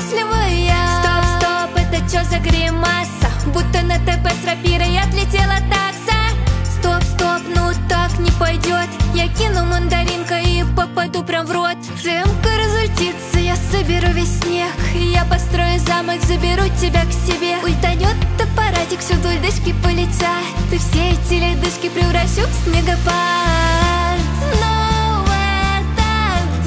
счастливая. Стоп, стоп, это чё за гримаса? Будто на ТП с рапирой отлетела такса. Стоп, стоп, ну так не пойдет. Я кину мандаринка и попаду прям в рот. ЦМК разультится, я соберу весь снег. И я построю замок, заберу тебя к себе. Ультанет аппаратик, всюду льдышки полетят. И все эти ледышки превращу в снегопад. Но в этот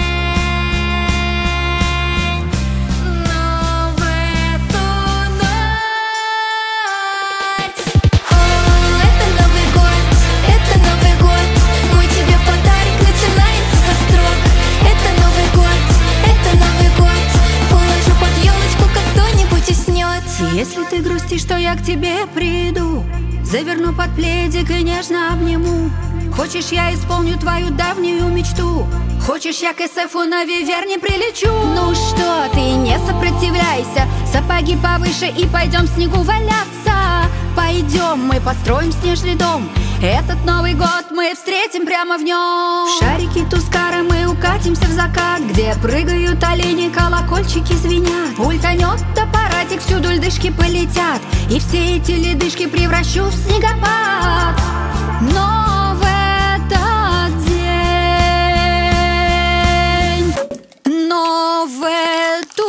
день, но в эту ночь. О, это Новый год, это Новый год. Мой тебе подарок начинается со строк. Это Новый год, это Новый год. Положу под елочку, как кто-нибудь уснет. Если ты грустишь, то я к тебе приду, заверну под пледик и нежно обниму. Хочешь, я исполню твою давнюю мечту? Хочешь, я к СФу на Виверне прилечу? Ну что ты, не сопротивляйся, сапоги повыше и пойдем в снегу валяться. Пойдем, мы построим снежный дом. Этот Новый год мы встретим прямо в нем. В шарики Тускара мы укатимся в закат, где прыгают олени, колокольчики звенят. Ультанет аппаратик, всюду льдышки полетят. И все эти ледышки превращу в снегопад. Но в этот день, но в эту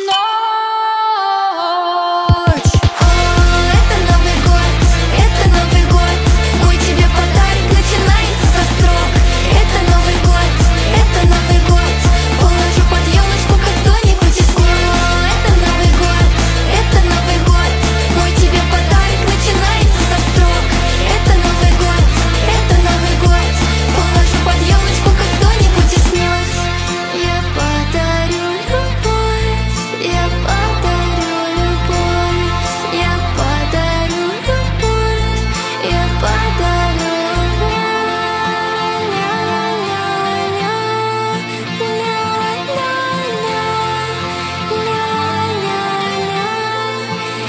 ночь. О, это Новый год, это Новый год. Мой тебе подарок начинается со строк. Это Новый год, это Новый год. Положу под елочку, как кто-нибудь уснет. Это Новый год, это Новый год. Мой тебе подарок начинается со строк. Это Новый год, это Новый год. Положу под елочку, как кто-нибудь уснет. Я подарю любовь, я подарю любовь, я подарю любовь, я подарю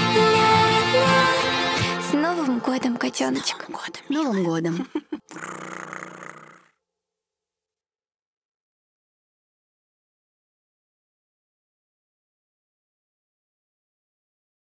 С Новым годом, котеночек. Новым годом.